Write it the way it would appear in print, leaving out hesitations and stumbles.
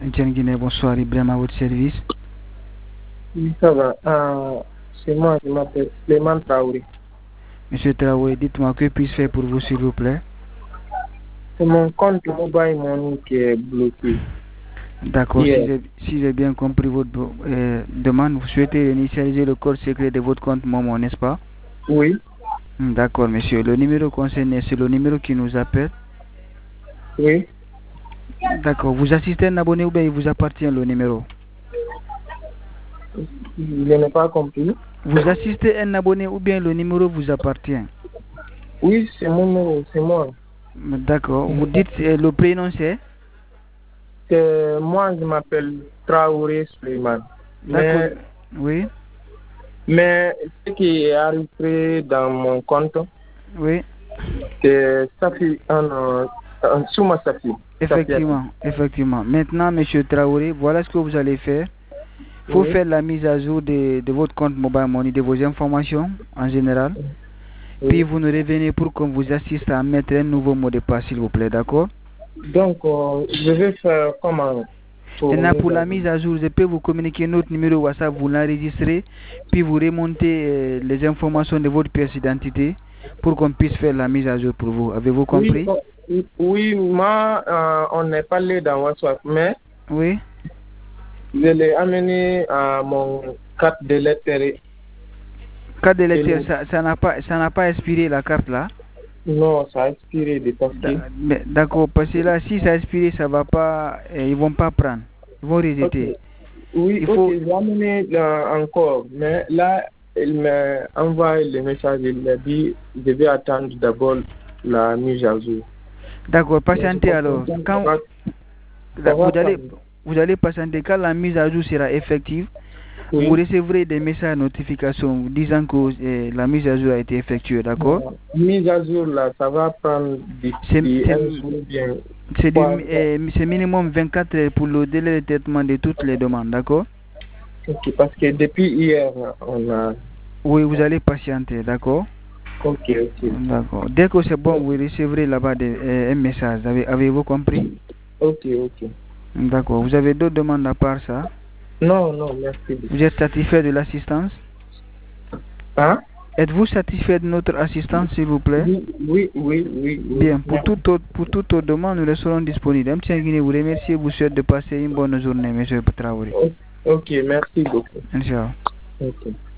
Guinée, bonsoir, Ibrahim à votre service. Oui, ça va. C'est moi, je m'appelle Clément Traoré. Monsieur Traoré, dites-moi que puis-je faire pour vous, s'il vous plaît? C'est mon compte Mobile Money qui est bloqué. D'accord, si j'ai bien compris votre demande, vous souhaitez initialiser le code secret de votre compte Momo, n'est-ce pas? Oui. D'accord, monsieur. Le numéro concerné, c'est le numéro qui nous appelle? Oui. D'accord. Vous assistez un abonné ou bien il vous appartient le numéro? Je n'ai pas compris. Vous assistez un abonné ou bien le numéro vous appartient? Oui, c'est mon numéro, c'est moi. D'accord. Vous dites le prénom c'est? Moi, je m'appelle Traoré Suleiman. D'accord. Oui. Mais ce qui est arrivé dans mon compte, oui. c'est Safi, Souma Safi. Effectivement. Maintenant, monsieur Traoré, voilà ce que vous allez faire. Il faut faire la mise à jour de votre compte Mobile Money, de vos informations en général. Puis vous nous revenez pour qu'on vous assiste à mettre un nouveau mot de passe, s'il vous plaît, d'accord? Donc, je vais faire comment? Maintenant, pour la mise à jour, je peux vous communiquer notre numéro WhatsApp, vous l'enregistrez, puis vous remontez les informations de votre pièce d'identité pour qu'on puisse faire la mise à jour pour vous. Avez-vous compris? Oui, moi, on n'est pas allé dans WhatsApp, mais oui. Je l'ai amené à mon carte de lecteur. Carte de lecteur, ça n'a pas expiré la carte là? Non, ça a expiré de papier. D'accord, parce que là, si ça a expiré, ça va pas, ils vont pas prendre, ils vont rejeter. Okay. Oui, j'ai amené encore, mais là, il m'a envoyé le message, il m'a dit, je vais attendre d'abord la mise à jour. D'accord, patientez alors. Quand vous allez patienter, quand la mise à jour sera effective, vous recevrez des messages de notification disant que la mise à jour a été effectuée, d'accord? Mise à jour là, ça va prendre c'est minimum 24 heures pour le délai de traitement de toutes les demandes, d'accord? Ok, parce que depuis hier, on a... Oui, vous allez patienter, d'accord? Ok. D'accord. Dès que c'est bon, vous recevrez là-bas un message. Avez-vous compris? Ok. D'accord. Vous avez d'autres demandes à part ça? Non, merci. Vous êtes satisfait de l'assistance? Hein? Êtes-vous satisfait de notre assistance, s'il vous plaît? Oui. Bien, pour toute autre demande, nous resterons disponibles. M. Guinée vous remercie et vous souhaite de passer une bonne journée, M. Traoré. Ok, merci beaucoup. Inch'Allah. Ok.